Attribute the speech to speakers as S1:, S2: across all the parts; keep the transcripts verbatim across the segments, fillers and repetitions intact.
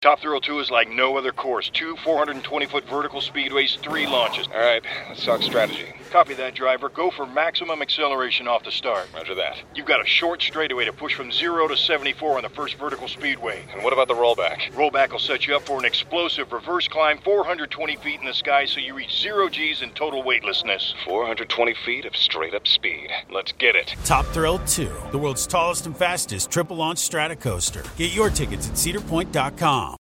S1: Top Thrill two is like no other course. Two four hundred twenty foot vertical speedways, three launches.
S2: All right, let's talk strategy.
S1: Copy that, driver. Go for maximum acceleration off the start.
S2: Roger that.
S1: You've got a short straightaway to push from zero to seventy-four on the first vertical speedway.
S2: And what about the rollback?
S1: Rollback will set you up for an explosive reverse climb four hundred twenty feet in the sky so you reach zero G's in total weightlessness.
S2: four hundred twenty feet of straight-up speed. Let's get it.
S3: Top Thrill two, the world's tallest and fastest triple-launch stratocoaster. Get your tickets at cedar point dot com.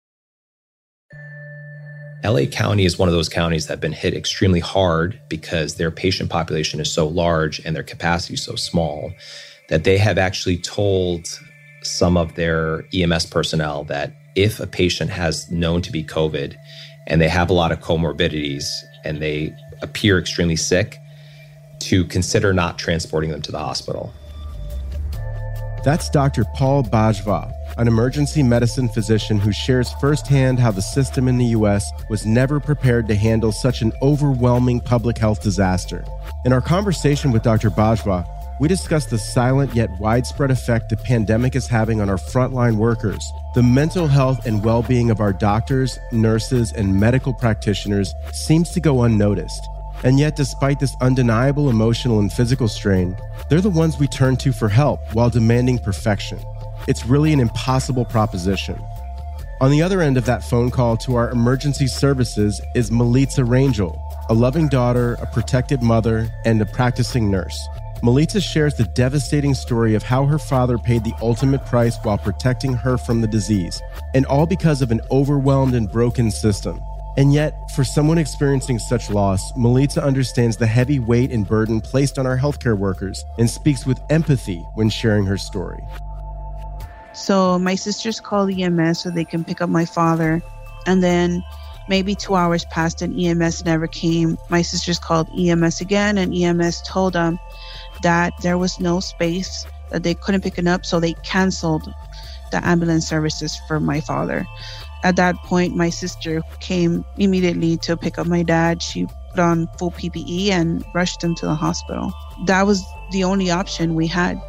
S4: L A County is one of those counties that have been hit extremely hard because their patient population is so large and their capacity is so small that they have actually told some of their E M S personnel that if a patient has known to be COVID and they have a lot of comorbidities and they appear extremely sick, to consider not transporting them to the hospital.
S5: That's Doctor Paul Bajwa, an emergency medicine physician who shares firsthand how the system in the U S was never prepared to handle such an overwhelming public health disaster. In our conversation with Doctor Bajwa, we discussed the silent yet widespread effect the pandemic is having on our frontline workers, the mental health and well-being of our doctors, nurses, and medical practitioners seems to go unnoticed. And yet, despite this undeniable emotional and physical strain, they're the ones we turn to for help while demanding perfection. It's really an impossible proposition. On the other end of that phone call to our emergency services is Melitza Rangel, a loving daughter, a protected mother, and a practicing nurse. Melitza shares the devastating story of how her father paid the ultimate price while protecting her from the disease, and all because of an overwhelmed and broken system. And yet, for someone experiencing such loss, Melitza understands the heavy weight and burden placed on our healthcare workers and speaks with empathy when sharing her story.
S6: So my sisters called E M S so they can pick up my father. And then maybe two hours passed and E M S never came. My sisters called E M S again, and E M S told them that there was no space, that they couldn't pick it up, so they canceled the ambulance services for my father. At that point, my sister came immediately to pick up my dad. She put on full P P E and rushed him to the hospital. That was the only option we had.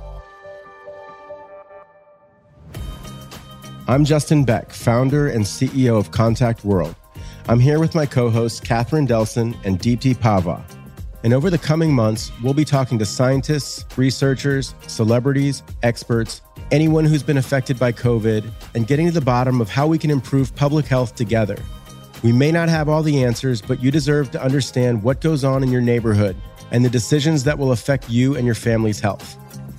S5: I'm Justin Beck, founder and C E O of Contact World. I'm here with my co-hosts, Catherine Delson and Deepti Pava. And over the coming months, we'll be talking to scientists, researchers, celebrities, experts, anyone who's been affected by COVID, and getting to the bottom of how we can improve public health together. We may not have all the answers, but you deserve to understand what goes on in your neighborhood and the decisions that will affect you and your family's health.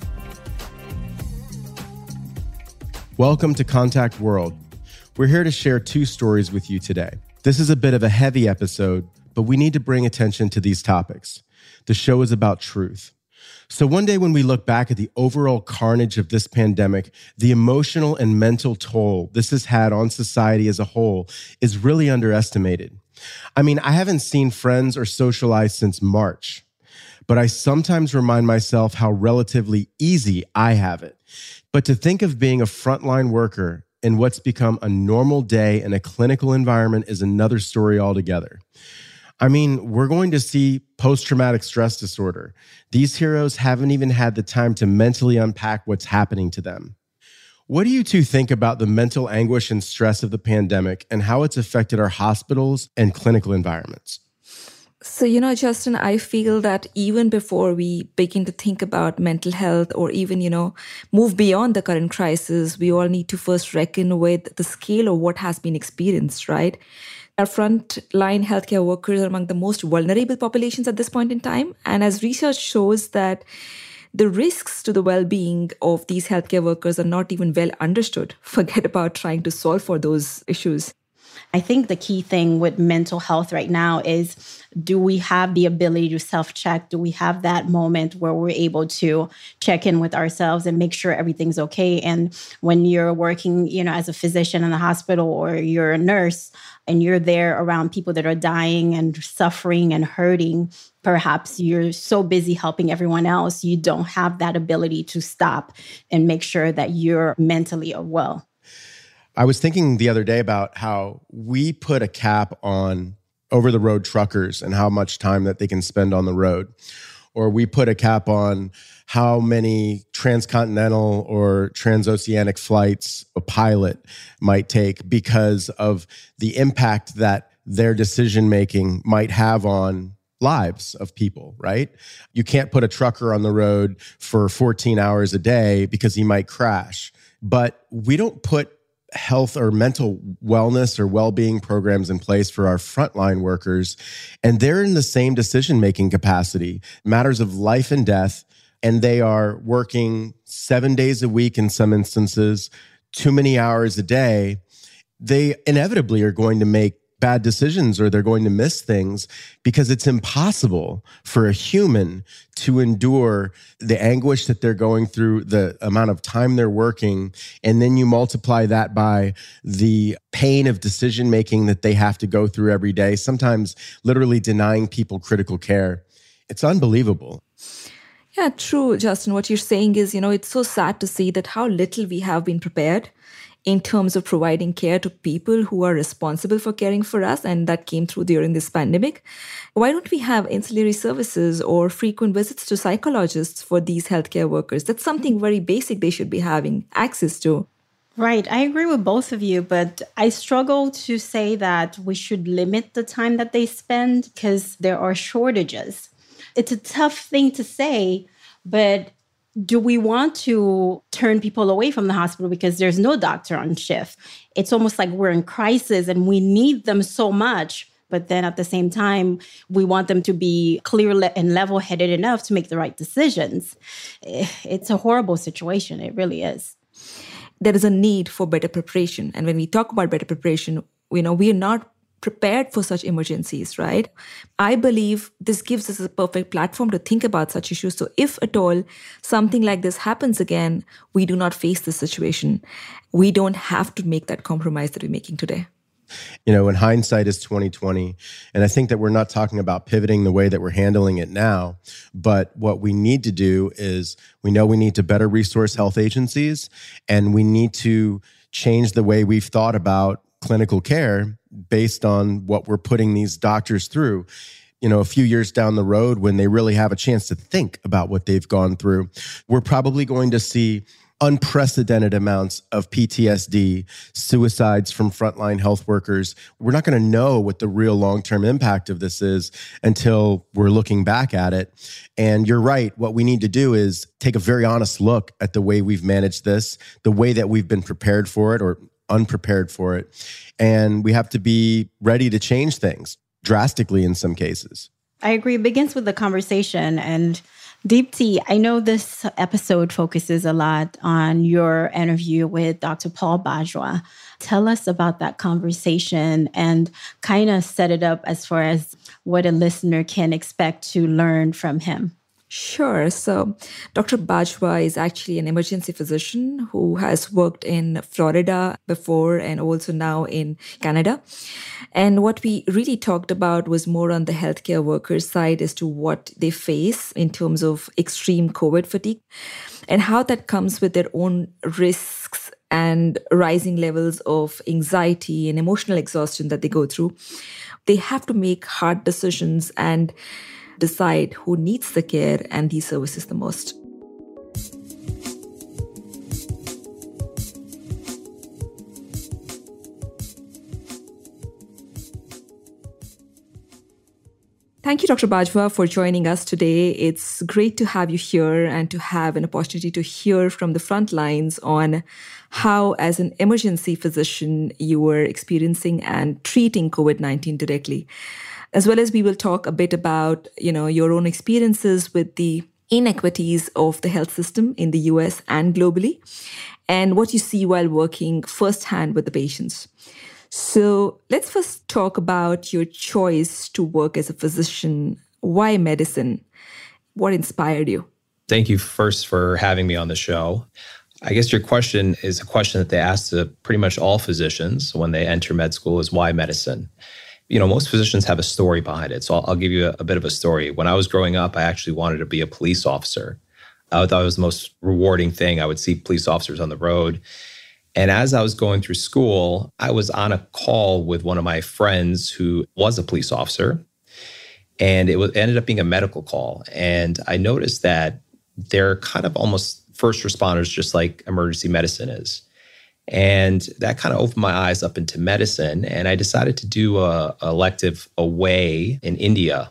S5: Welcome to Contact World. We're here to share two stories with you today. This is a bit of a heavy episode, but we need to bring attention to these topics. The show is about truth. So one day when we look back at the overall carnage of this pandemic, the emotional and mental toll this has had on society as a whole is really underestimated. I mean, I haven't seen friends or socialized since March, but I sometimes remind myself how relatively easy I have it. But to think of being a frontline worker in what's become a normal day in a clinical environment is another story altogether. I mean, we're going to see post-traumatic stress disorder. These heroes haven't even had the time to mentally unpack what's happening to them. What do you two think about the mental anguish and stress of the pandemic and how it's affected our hospitals and clinical environments?
S7: So, you know, Justin, I feel that even before we begin to think about mental health or even, you know, move beyond the current crisis, we all need to first reckon with the scale of what has been experienced, right? Our frontline healthcare workers are among the most vulnerable populations at this point in time. And as research shows that the risks to the well-being of these healthcare workers are not even well understood. Forget about trying to solve for those issues.
S8: I think the key thing with mental health right now is, do we have the ability to self-check? Do we have that moment where we're able to check in with ourselves and make sure everything's okay? And when you're working, you know, as a physician in the hospital or you're a nurse and you're there around people that are dying and suffering and hurting, perhaps you're so busy helping everyone else, you don't have that ability to stop and make sure that you're mentally well.
S5: I was thinking the other day about how we put a cap on over-the-road truckers and how much time that they can spend on the road. Or we put a cap on how many transcontinental or transoceanic flights a pilot might take because of the impact that their decision-making might have on lives of people, right? You can't put a trucker on the road for fourteen hours a day because he might crash. But we don't put health or mental wellness or well-being programs in place for our frontline workers. And they're in the same decision-making capacity, matters of life and death. And they are working seven days a week in some instances, too many hours a day. They inevitably are going to make bad decisions or they're going to miss things because it's impossible for a human to endure the anguish that they're going through, the amount of time they're working, and then you multiply that by the pain of decision making that they have to go through every day, sometimes literally denying people critical care. It's unbelievable.
S7: Yeah, true, Justin. What you're saying is, you know, it's so sad to see that how little we have been prepared in terms of providing care to people who are responsible for caring for us, and that came through during this pandemic. Why don't we have ancillary services or frequent visits to psychologists for these healthcare workers? That's something very basic they should be having access to.
S8: Right. I agree with both of you, but I struggle to say that we should limit the time that they spend because there are shortages. It's a tough thing to say, but do we want to turn people away from the hospital because there's no doctor on shift? It's almost like we're in crisis and we need them so much. But then at the same time, we want them to be clear and level-headed enough to make the right decisions. It's a horrible situation. It really is.
S7: There is a need for better preparation. And when we talk about better preparation, you know, we are not prepared for such emergencies, right? I believe this gives us a perfect platform to think about such issues. So if at all something like this happens again, we do not face this situation. We don't have to make that compromise that we're making today.
S5: You know, in hindsight is twenty twenty. And I think that we're not talking about pivoting the way that we're handling it now. But what we need to do is we know we need to better resource health agencies, and we need to change the way we've thought about clinical care based on what we're putting these doctors through. You know, a few years down the road, when they really have a chance to think about what they've gone through, we're probably going to see unprecedented amounts of P T S D, suicides from frontline health workers. We're not going to know what the real long-term impact of this is until we're looking back at it. And you're right. What we need to do is take a very honest look at the way we've managed this, the way that we've been prepared for it or unprepared for it. And we have to be ready to change things drastically in some cases.
S8: I agree. It begins with the conversation. And Deepti, I know this episode focuses a lot on your interview with Doctor Paul Bajwa. Tell us about that conversation and kind of set it up as far as what a listener can expect to learn from him.
S7: Sure. So Doctor Bajwa is actually an emergency physician who has worked in Florida before and also now in Canada. And what we really talked about was more on the healthcare workers' side as to what they face in terms of extreme COVID fatigue and how that comes with their own risks and rising levels of anxiety and emotional exhaustion that they go through. They have to make hard decisions and decide who needs the care and these services the most. Thank you, Doctor Bajwa, for joining us today. It's great to have you here and to have an opportunity to hear from the front lines on how, as an emergency physician, you were experiencing and treating COVID nineteen directly. As well as we will talk a bit about, you know, your own experiences with the inequities of the health system in the U S and globally, and what you see while working firsthand with the patients. So let's first talk about your choice to work as a physician. Why medicine? What inspired you?
S4: Thank you first for having me on the show. I guess your question is a question that they ask to pretty much all physicians when they enter med school is why medicine? You know, most physicians have a story behind it. So I'll, I'll give you a, a bit of a story. When I was growing up, I actually wanted to be a police officer. I thought it was the most rewarding thing. I would see police officers on the road. And as I was going through school, I was on a call with one of my friends who was a police officer. And it was, ended up being a medical call. And I noticed that they're kind of almost first responders, just like emergency medicine is. And that kind of opened my eyes up into medicine. And I decided to do a, a elective away in India.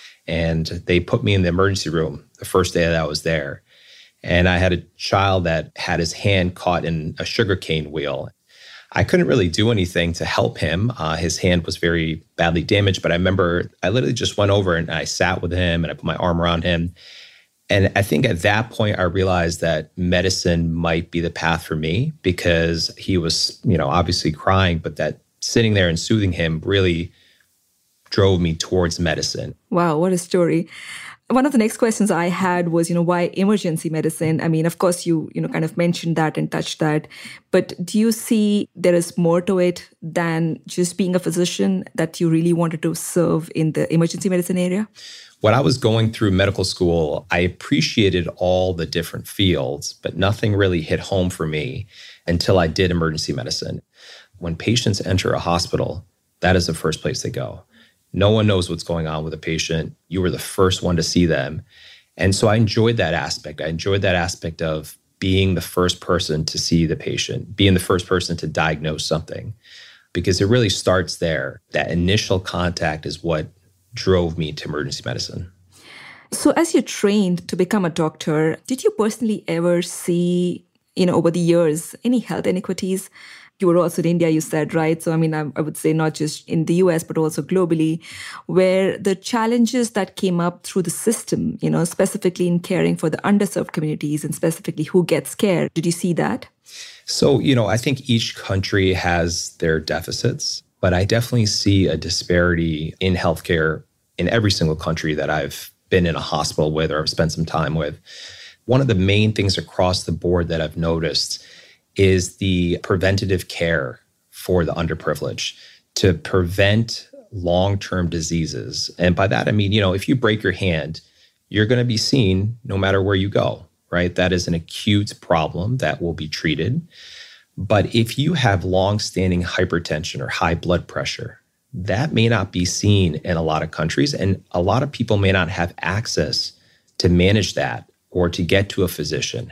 S4: And they put me in the emergency room the first day that I was there. And I had a child that had his hand caught in a sugarcane wheel. I couldn't really do anything to help him. Uh, his hand was very badly damaged. But I remember I literally just went over and I sat with him and I put my arm around him. And I think at that point, I realized that medicine might be the path for me, because he was, you know, obviously crying, but that sitting there and soothing him really drove me towards medicine.
S7: Wow, what a story. One of the next questions I had was, you know, why emergency medicine? I mean, of course, you, you know, kind of mentioned that and touched that. But do you see there is more to it than just being a physician, that you really wanted to serve in the emergency medicine area?
S4: When I was going through medical school, I appreciated all the different fields, but nothing really hit home for me until I did emergency medicine. When patients enter a hospital, that is the first place they go. No one knows what's going on with a patient. You were the first one to see them. And so I enjoyed that aspect. I enjoyed that aspect of being the first person to see the patient, being the first person to diagnose something, because it really starts there. That initial contact is what drove me to emergency medicine.
S7: So as you trained to become a doctor, did you personally ever see, you know, over the years, any health inequities? You were also in India, you said, right? So, I mean, I, I would say not just in the U S, but also globally, where the challenges that came up through the system, you know, specifically in caring for the underserved communities and specifically who gets care. Did you see that?
S4: So, you know, I think each country has their deficits, but I definitely see a disparity in healthcare in every single country that I've been in a hospital with or I've spent some time with. One of the main things across the board that I've noticed is the preventative care for the underprivileged to prevent long-term diseases. And by that, I mean, you know, if you break your hand, you're going to be seen no matter where you go, right? That is an acute problem that will be treated. But if you have long-standing hypertension or high blood pressure, that may not be seen in a lot of countries. And a lot of people may not have access to manage that or to get to a physician.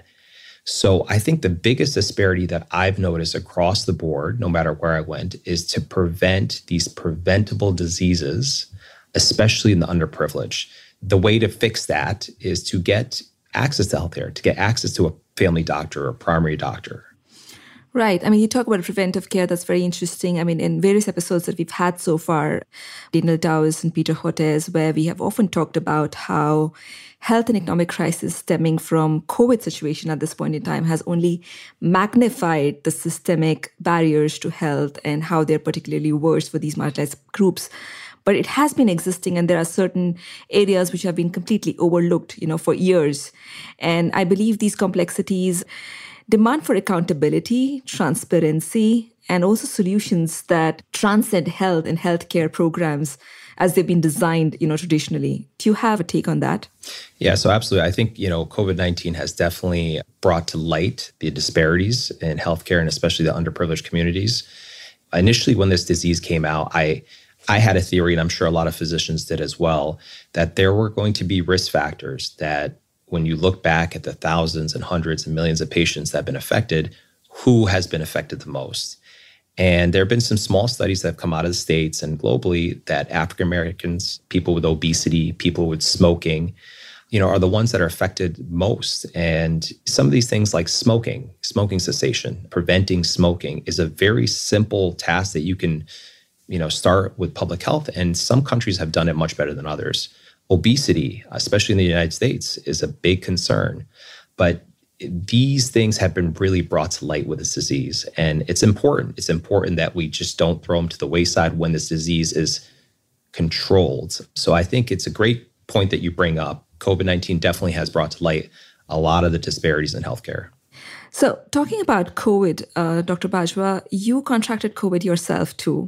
S4: So I think the biggest disparity that I've noticed across the board, no matter where I went, is to prevent these preventable diseases, especially in the underprivileged. The way to fix that is to get access to healthcare, to get access to a family doctor or a primary doctor.
S7: Right. I mean, you talk about preventive care. That's very interesting. I mean, in various episodes that we've had so far, Daniel Dawes and Peter Hotez, where we have often talked about how health and economic crisis stemming from COVID situation at this point in time has only magnified the systemic barriers to health and how they're particularly worse for these marginalized groups. But it has been existing, and there are certain areas which have been completely overlooked, you know, for years. And I believe these complexities demand for accountability, transparency, and also solutions that transcend health and healthcare programs as they've been designed, you know, traditionally. Do you have a take on that?
S4: Yeah, so absolutely. I think, you know, COVID nineteen has definitely brought to light the disparities in healthcare and especially the underprivileged communities. Initially, when this disease came out, I I had a theory, and I'm sure a lot of physicians did as well, that there were going to be risk factors that when you look back at the thousands and hundreds and millions of patients that have been affected, who has been affected the most? And there have been some small studies that have come out of the States and globally that African Americans, people with obesity, people with smoking, you know, are the ones that are affected most. And some of these things like smoking, smoking cessation, preventing smoking is a very simple task that you can, you know, start with public health. And some countries have done it much better than others. Obesity, especially in the United States, is a big concern. But these things have been really brought to light with this disease. And it's important. It's important that we just don't throw them to the wayside when this disease is controlled. So I think it's a great point that you bring up. COVID nineteen definitely has brought to light a lot of the disparities in healthcare.
S7: So talking about COVID, uh, Doctor Bajwa, you contracted COVID yourself too.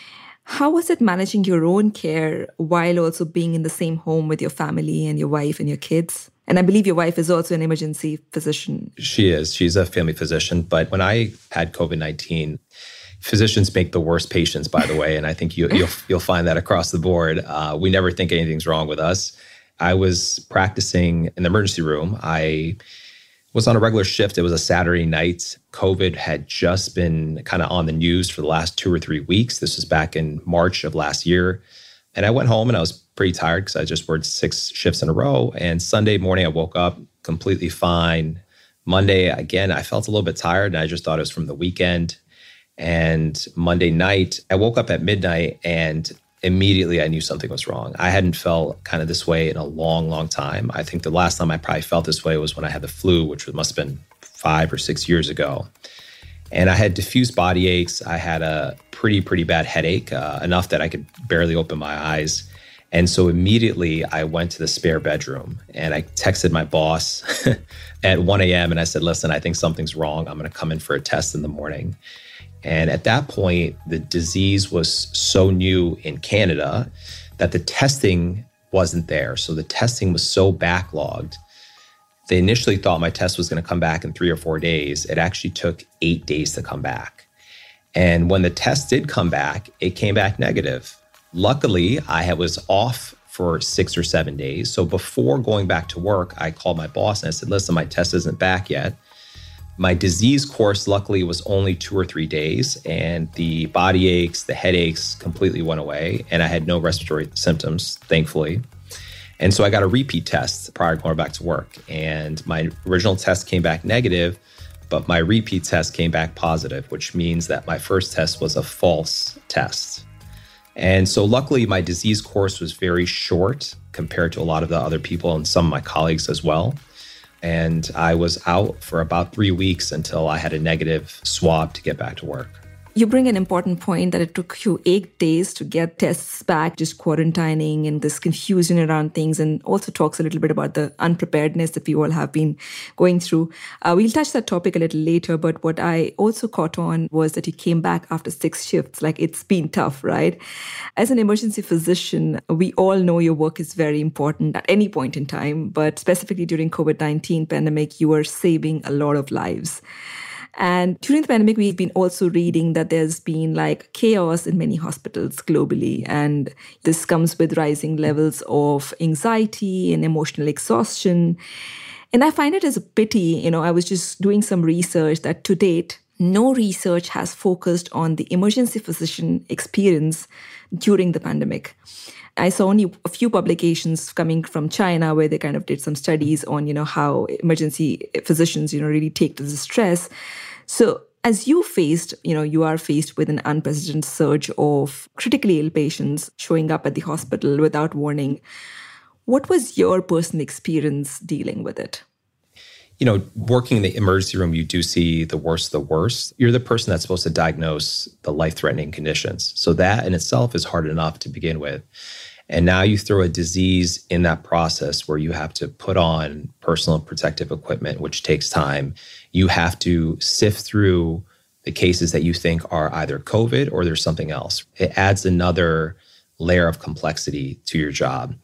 S7: How was it managing your own care while also being in the same home with your family and your wife and your kids? And I believe your wife is also an emergency physician.
S4: She is. She's a family physician. But when I had COVID nineteen, physicians make the worst patients, by the way. And I think you, you'll, you'll find that across the board. Uh, we never think anything's wrong with us. I was practicing in the emergency room. I was on a regular shift. It was a Saturday night. COVID had just been kind of on the news for the last two or three weeks. This was back in March of last year. And I went home and I was pretty tired because I just worked six shifts in a row. And Sunday morning, I woke up completely fine. Monday, again, I felt a little bit tired and I just thought it was from the weekend. And Monday night, I woke up at midnight and immediately I knew something was wrong. I hadn't felt kind of this way in a long, long time. I think the last time I probably felt this way was when I had the flu, which must have been five or six years ago. And I had diffuse body aches. I had a pretty, pretty bad headache, uh, enough that I could barely open my eyes. And so immediately I went to the spare bedroom and I texted my boss at one a.m. and I said, listen, I think something's wrong. I'm going to come in for a test in the morning. And at that point, the disease was so new in Canada that the testing wasn't there. So the testing was so backlogged. They initially thought my test was going to come back in three or four days. It actually took eight days to come back. And when the test did come back, it came back negative. Luckily, I was off for six or seven days. So before going back to work, I called my boss and I said, listen, my test isn't back yet. My disease course, luckily, was only two or three days, and the body aches, the headaches completely went away, and I had no respiratory symptoms, thankfully. And so I got a repeat test prior to going back to work, and my original test came back negative, but my repeat test came back positive, which means that my first test was a false test. And so luckily, my disease course was very short compared to a lot of the other people and some of my colleagues as well. And I was out for about three weeks until I had a negative swab to get back to work.
S7: You bring an important point that it took you eight days to get tests back, just quarantining and this confusion around things, and also talks a little bit about the unpreparedness that we all have been going through. Uh, we'll touch that topic a little later, but what I also caught on was that you came back after six shifts. Like, it's been tough, right? As an emergency physician, we all know your work is very important at any point in time, but specifically during COVID nineteen pandemic, you are saving a lot of lives. And during the pandemic, we've been also reading that there's been like chaos in many hospitals globally. And this comes with rising levels of anxiety and emotional exhaustion. And I find it as a pity, you know, I was just doing some research that to date, no research has focused on the emergency physician experience during the pandemic. I saw only a few publications coming from China where they kind of did some studies on, you know, how emergency physicians, you know, really take to the stress. So as you faced, you know, you are faced with an unprecedented surge of critically ill patients showing up at the hospital without warning. What was your personal experience dealing with it?
S4: You know, working in the emergency room, you do see the worst of the worst. You're the person that's supposed to diagnose the life-threatening conditions. So that in itself is hard enough to begin with. And now you throw a disease in that process where you have to put on personal protective equipment, which takes time. You have to sift through the cases that you think are either COVID or there's something else. It adds another layer of complexity to your job.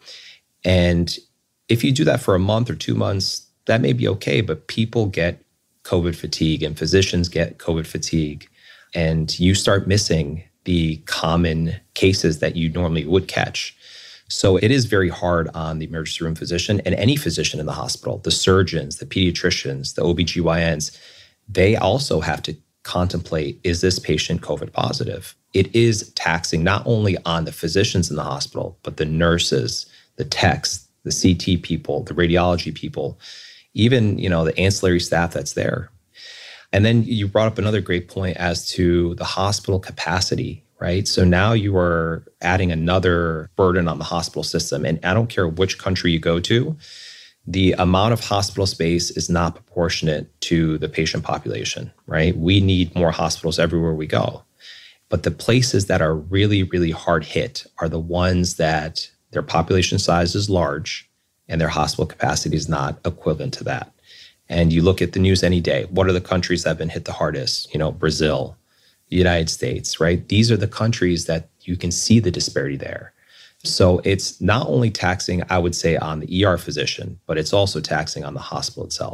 S4: And if you do that for a month or two months, that may be okay, but people get COVID fatigue and physicians get COVID fatigue, and you start missing the common cases that you normally would catch. So it is very hard on the emergency room physician and any physician in the hospital, the surgeons, the pediatricians, the O B G Y Ns. They also have to contemplate, is this patient COVID positive? It is taxing not only on the physicians in the hospital, but the nurses, the techs, the C T people, the radiology people, even, you know, the ancillary staff that's there. And then you brought up another great point as to the hospital capacity, right? So now you are adding another burden on the hospital system. And I don't care which country you go to, the amount of hospital space is not proportionate to the patient population, right? We need more hospitals everywhere we go. But the places that are really, really hard hit are the ones that their population size is large and their hospital capacity is not equivalent to that. And you look at the news any day. What are the countries that have been hit the hardest? You know, Brazil, the United States, right? These are the countries that you can see the disparity there. So it's not only taxing, I would say, on the E R physician, but it's also taxing on the hospital itself.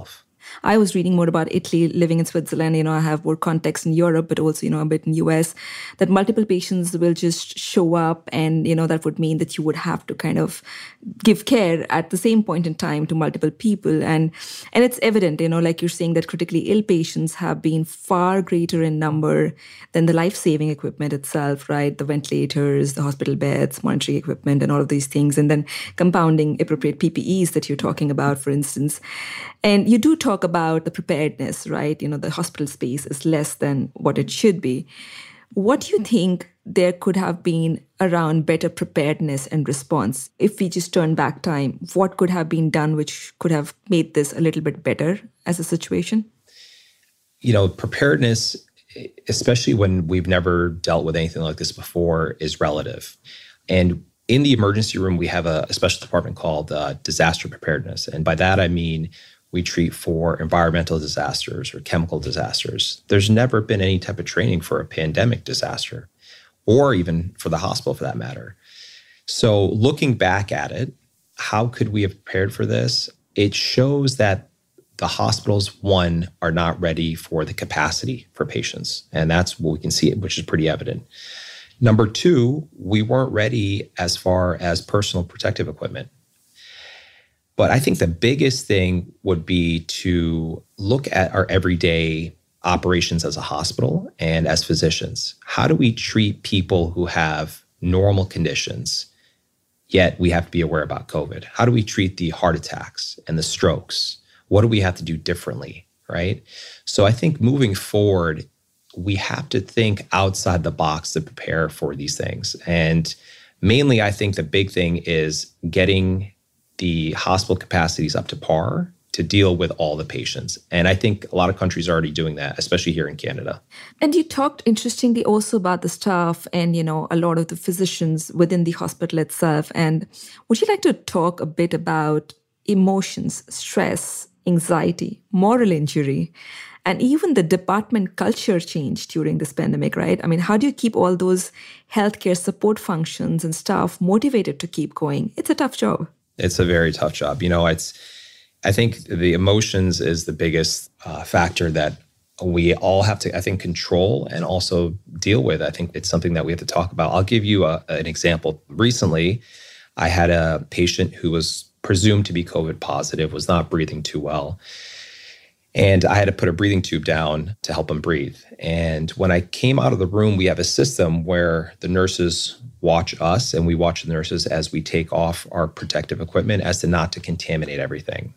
S7: I was reading more about Italy, living in Switzerland. You know, I have more context in Europe, but also, you know, a bit in U S, that multiple patients will just show up, and, you know, that would mean that you would have to kind of give care at the same point in time to multiple people. And, and it's evident, you know, like you're saying, that critically ill patients have been far greater in number than the life-saving equipment itself, right? The ventilators, the hospital beds, monitoring equipment, and all of these things. And then compounding appropriate P P Es that you're talking about, for instance. And you do talk about the preparedness, right? You know, the hospital space is less than what it should be. What do you think there could have been around better preparedness and response? If we just turn back time, what could have been done which could have made this a little bit better as a situation?
S4: You know, preparedness, especially when we've never dealt with anything like this before, is relative. And in the emergency room, we have a, a special department called uh, disaster preparedness. And by that, I mean, we treat for environmental disasters or chemical disasters. There's never been any type of training for a pandemic disaster, or even for the hospital for that matter. So looking back at it, how could we have prepared for this? It shows that the hospitals, one, are not ready for the capacity for patients. And that's what we can see, which is pretty evident. Number two, we weren't ready as far as personal protective equipment. But I think the biggest thing would be to look at our everyday operations as a hospital and as physicians. How do we treat people who have normal conditions, yet we have to be aware about COVID? How do we treat the heart attacks and the strokes? What do we have to do differently, right? So I think moving forward, we have to think outside the box to prepare for these things. And mainly, I think the big thing is getting the hospital capacities up to par to deal with all the patients. And I think a lot of countries are already doing that, especially here in Canada.
S7: And you talked interestingly also about the staff and, you know, a lot of the physicians within the hospital itself. And would you like to talk a bit about emotions, stress, anxiety, moral injury, and even the department culture change during this pandemic, right? I mean, how do you keep all those healthcare support functions and staff motivated to keep going? It's a tough job.
S4: It's a very tough job. You know, it's, I think the emotions is the biggest uh, factor that we all have to, I think, control and also deal with. I think it's something that we have to talk about. I'll give you a, an example. Recently, I had a patient who was presumed to be COVID positive, was not breathing too well. And I had to put a breathing tube down to help him breathe. And when I came out of the room, we have a system where the nurses watch us and we watch the nurses as we take off our protective equipment as to not to contaminate everything.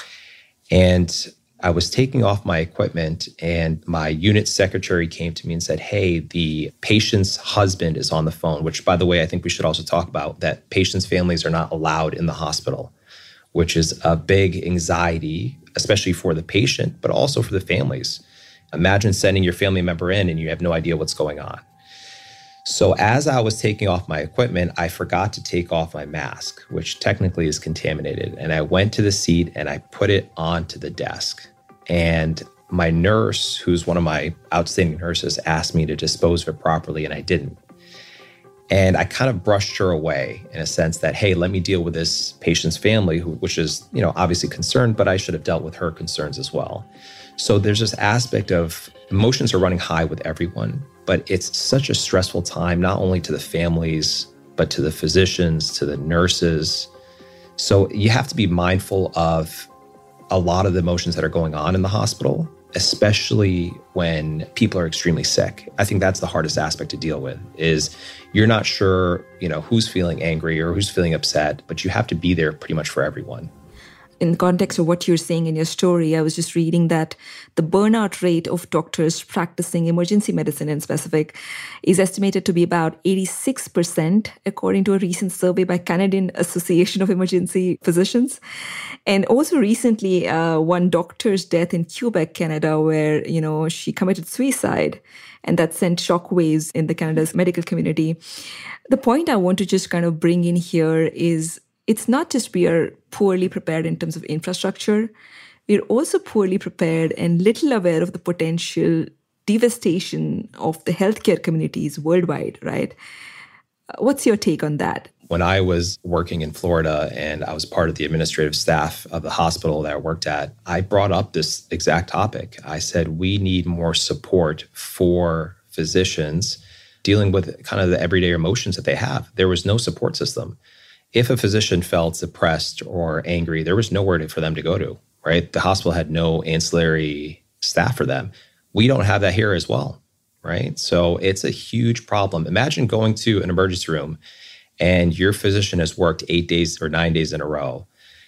S4: And I was taking off my equipment and my unit secretary came to me and said, hey, the patient's husband is on the phone, which, by the way, I think we should also talk about that patients' families are not allowed in the hospital, which is a big anxiety, especially for the patient, but also for the families. Imagine sending your family member in and you have no idea what's going on. So as I was taking off my equipment, I forgot to take off my mask, which technically is contaminated. And I went to the seat and I put it onto the desk. And my nurse, who's one of my outstanding nurses, asked me to dispose of it properly, and I didn't. And I kind of brushed her away in a sense that, hey, let me deal with this patient's family, who, which is, you know, obviously concerned, but I should have dealt with her concerns as well. So there's this aspect of emotions are running high with everyone, but it's such a stressful time, not only to the families, but to the physicians, to the nurses. So you have to be mindful of a lot of the emotions that are going on in the hospital, especially when people are extremely sick. I think that's the hardest aspect to deal with, is you're not sure, you know, who's feeling angry or who's feeling upset, but you have to be there pretty much for everyone.
S7: In the context of what you're saying in your story, I was just reading that the burnout rate of doctors practicing emergency medicine in specific is estimated to be about eighty-six percent, according to a recent survey by Canadian Association of Emergency Physicians. And also recently, uh, one doctor's death in Quebec, Canada, where, you know, she committed suicide, and that sent shockwaves in the Canada's medical community. The point I want to just kind of bring in here is it's not just we are poorly prepared in terms of infrastructure, we're also poorly prepared and little aware of the potential devastation of the healthcare communities worldwide, right? What's your take on that?
S4: When I was working in Florida and I was part of the administrative staff of the hospital that I worked at, I brought up this exact topic. I said, we need more support for physicians dealing with kind of the everyday emotions that they have. There was no support system. If a physician felt depressed or angry, there was nowhere to, for them to go to, right? The hospital had no ancillary staff for them. We don't have that here as well, right? So it's a huge problem. Imagine going to an emergency room and your physician has worked eight days or nine days in a row,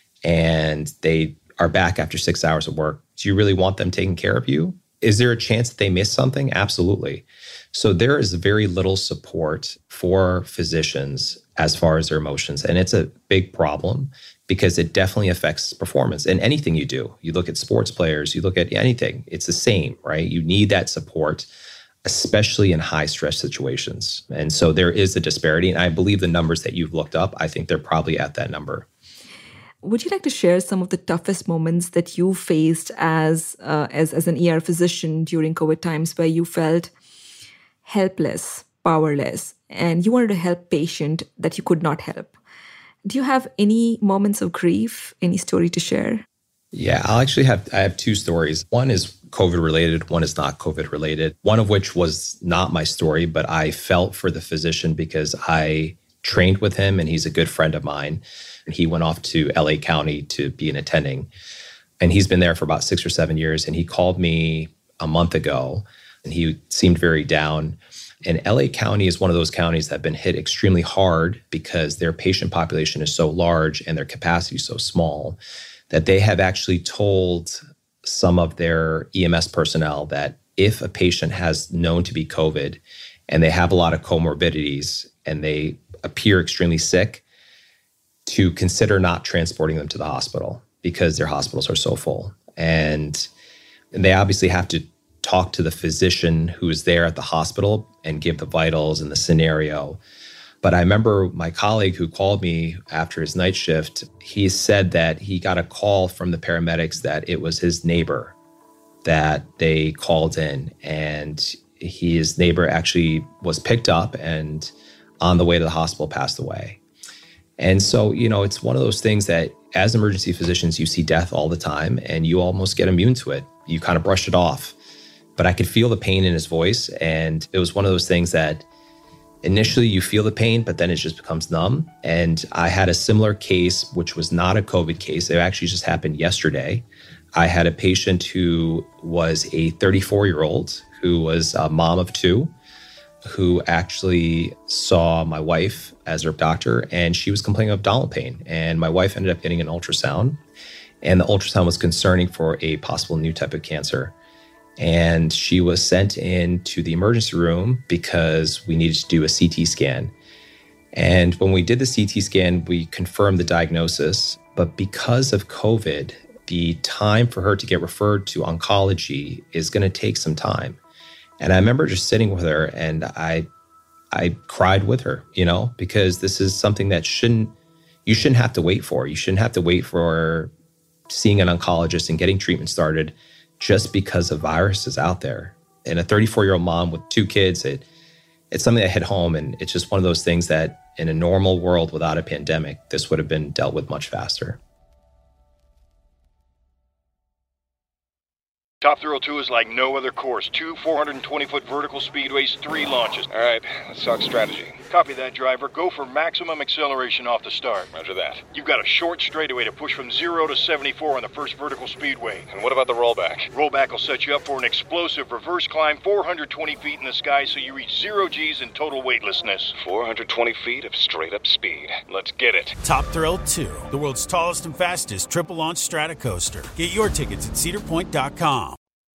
S4: and they are back after six hours of work. Do you really want them taking care of you? Is there a chance that they miss something? Absolutely. So there is very little support for physicians as far as their emotions. And it's a big problem because it definitely affects performance in anything you do. You look at sports players, you look at anything, it's the same, right? You need that support, especially in high stress situations. And so there is a disparity. And I believe the numbers that you've looked up, I think they're probably at that number.
S7: Would you like to share some of the toughest moments that you faced as, uh, as, as an E R physician during COVID times where you felt helpless, powerless, and you wanted to help patient that you could not help? Do you have any moments of grief, any story to share?
S4: Yeah, I'll actually have, I have two stories. One is COVID related, one is not COVID related. One of which was not my story, but I felt for the physician because I trained with him and he's a good friend of mine. And he went off to L A County to be an attending. And he's been there for about six or seven years. And he called me a month ago and he seemed very down. And L A County is one of those counties that have been hit extremely hard because their patient population is so large and their capacity is so small that they have actually told some of their E M S personnel that if a patient has known to be COVID and they have a lot of comorbidities and they appear extremely sick, to consider not transporting them to the hospital because their hospitals are so full. And, and they obviously have to talk to the physician who is there at the hospital and give the vitals and the scenario. But I remember my colleague who called me after his night shift, he said that he got a call from the paramedics that it was his neighbor that they called in, and his neighbor actually was picked up and on the way to the hospital passed away. And so, you know, it's one of those things that as emergency physicians, you see death all the time and you almost get immune to it. You kind of brush it off. But I could feel the pain in his voice. And it was one of those things that initially you feel the pain, but then it just becomes numb. And I had a similar case, which was not a COVID case. It actually just happened yesterday. I had a patient who was a thirty-four-year-old who was a mom of two, who actually saw my wife as her doctor, and she was complaining of abdominal pain. And my wife ended up getting an ultrasound, and the ultrasound was concerning for a possible new type of cancer. And she was sent in to the emergency room because we needed to do a C T scan. And when we did the C T scan, we confirmed the diagnosis. But because of COVID, the time for her to get referred to oncology is going to take some time. And I remember just sitting with her and I I cried with her, you know, because this is something that shouldn't, you shouldn't have to wait for. You shouldn't have to wait for seeing an oncologist and getting treatment started just because a virus is out there. And a thirty-four-year-old mom with two kids, it it's something that hit home. And it's just one of those things that in a normal world without a pandemic, this would have been dealt with much faster.
S1: Top Thrill two is like no other course. Two four hundred twenty foot vertical speedways, three launches.
S2: All right, let's talk strategy.
S1: Copy that, driver. Go for maximum acceleration off the start.
S2: Roger that.
S1: You've got a short straightaway to push from zero to seventy-four on the first vertical speedway.
S2: And what about the rollback?
S1: Rollback will set you up for an explosive reverse climb four hundred twenty feet in the sky so you reach zero G's and total weightlessness.
S2: four hundred twenty feet of straight-up speed. Let's get it.
S3: Top Thrill two, the world's tallest and fastest triple-launch Stratocoaster. Get your tickets at cedar point dot com.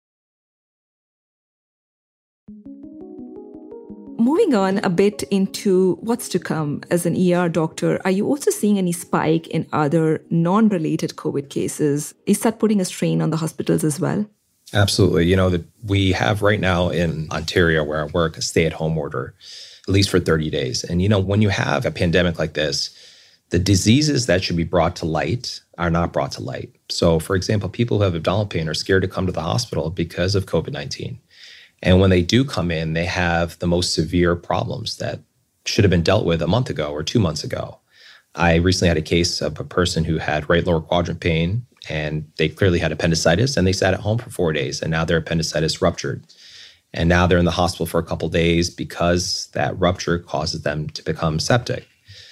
S7: Moving on a bit into what's to come as an E R doctor, are you also seeing any spike in other non-related COVID cases? Is that putting a strain on the hospitals as well?
S4: Absolutely. You know, that we have right now in Ontario where I work a stay-at-home order, at least for thirty days. And, you know, when you have a pandemic like this, the diseases that should be brought to light are not brought to light. So, for example, people who have abdominal pain are scared to come to the hospital because of COVID nineteen. And when they do come in, they have the most severe problems that should have been dealt with a month ago or two months ago. I recently had a case of a person who had right lower quadrant pain, and they clearly had appendicitis, and they sat at home for four days, and now their appendicitis ruptured. And now they're in the hospital for a couple of days because that rupture causes them to become septic.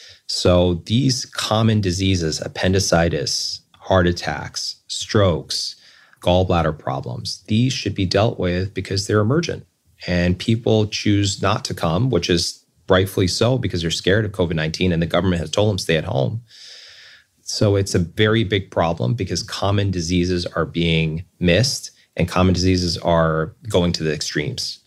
S4: So these common diseases, appendicitis, heart attacks, strokes, gallbladder problems, these should be dealt with because they're emergent. And people choose not to come, which is rightfully so because they're scared of COVID nineteen and the government has told them stay at home. So it's a very big problem because common diseases are being missed and common diseases are going to the extremes.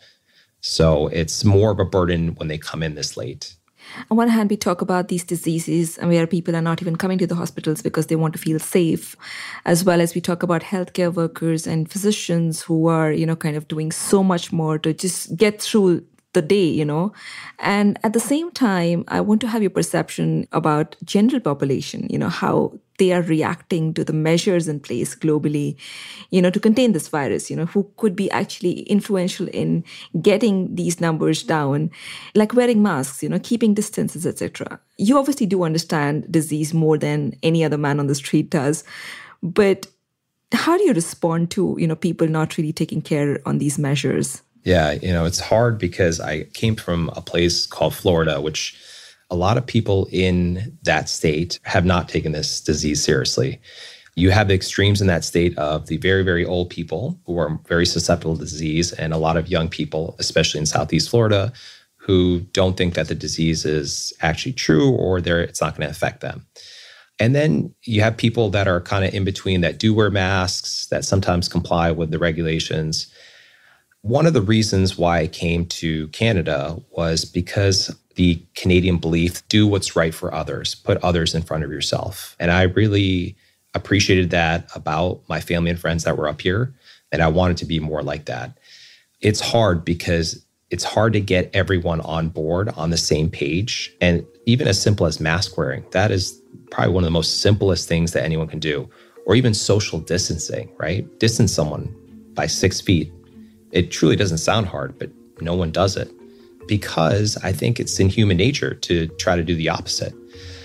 S4: So it's more of a burden when they come in this late.
S7: On one hand, we talk about these diseases and where people are not even coming to the hospitals because they want to feel safe, as well as we talk about healthcare workers and physicians who are, you know, kind of doing so much more to just get through the day, you know. And at the same time, I want to have your perception about general population, you know, how they are reacting to the measures in place globally, you know, to contain this virus, you know, who could be actually influential in getting these numbers down, like wearing masks, you know, keeping distances, et cetera. You obviously do understand disease more than any other man on the street does, but how do you respond to, you know, people not really taking care on these measures?
S4: Yeah, you know, it's hard because I came from a place called Florida, which a lot of people in that state have not taken this disease seriously. You have the extremes in that state of the very, very old people who are very susceptible to disease and a lot of young people, especially in Southeast Florida, who don't think that the disease is actually true or they're, it's not going to affect them. And then you have people that are kind of in between that do wear masks, that sometimes comply with the regulations. One of the reasons why I came to Canada was because the Canadian belief, do what's right for others, put others in front of yourself. And I really appreciated that about my family and friends that were up here, and I wanted to be more like that. It's hard because it's hard to get everyone on board on the same page. And even as simple as mask wearing, that is probably one of the most simplest things that anyone can do. Or even social distancing, right? Distance someone by six feet. It truly doesn't sound hard, but no one does it because I think it's in human nature to try to do the opposite.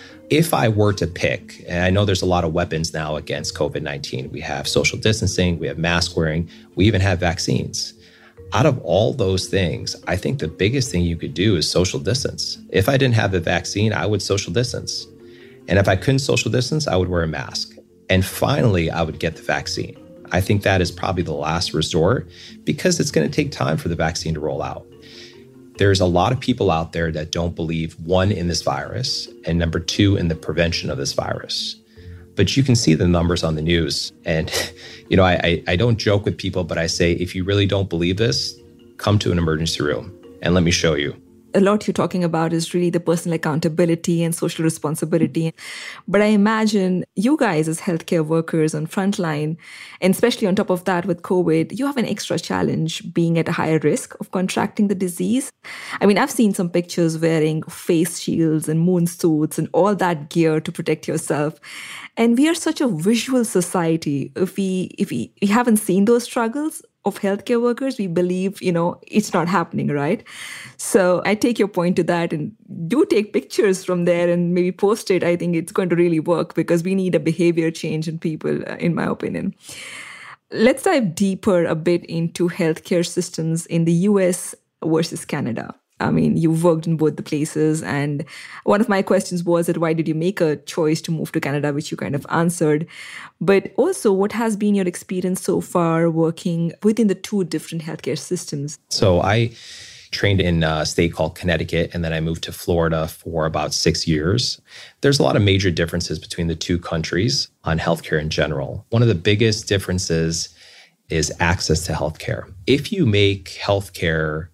S4: If I were to pick, and I know there's a lot of weapons now against COVID nineteen, we have social distancing, we have mask wearing, we even have vaccines. Out of all those things, I think the biggest thing you could do is social distance. If I didn't have the vaccine, I would social distance. And if I couldn't social distance, I would wear a mask. And finally, I would get the vaccine. I think that is probably the last resort because it's going to take time for the vaccine to roll out. There's a lot of people out there that don't believe, one, in this virus, and number two, in the prevention of this virus. But you can see the numbers on the news. And, you know, I, I, I don't joke with people, but I say, if you really don't believe this, come to an emergency room and let me show you.
S7: A lot you're talking about is really the personal accountability and social responsibility. But I imagine you guys as healthcare workers on frontline, and especially on top of that with COVID, you have an extra challenge being at a higher risk of contracting the disease. I mean, I've seen some pictures wearing face shields and moon suits and all that gear to protect yourself. And we are such a visual society. If we if we, we haven't seen those struggles of healthcare workers, we believe, you know, it's not happening, right? So I take your point to that and do take pictures from there and maybe post it. I think it's going to really work because we need a behavior change in people, in my opinion. Let's dive deeper a bit into healthcare systems in the U S versus Canada. I mean, you've worked in both the places. And one of my questions was that why did you make a choice to move to Canada, which you kind of answered. But also, what has been your experience so far working within the two different healthcare systems?
S4: So I trained in a state called Connecticut, and then I moved to Florida for about six years. There's a lot of major differences between the two countries on healthcare in general. One of the biggest differences is access to healthcare. If you make healthcare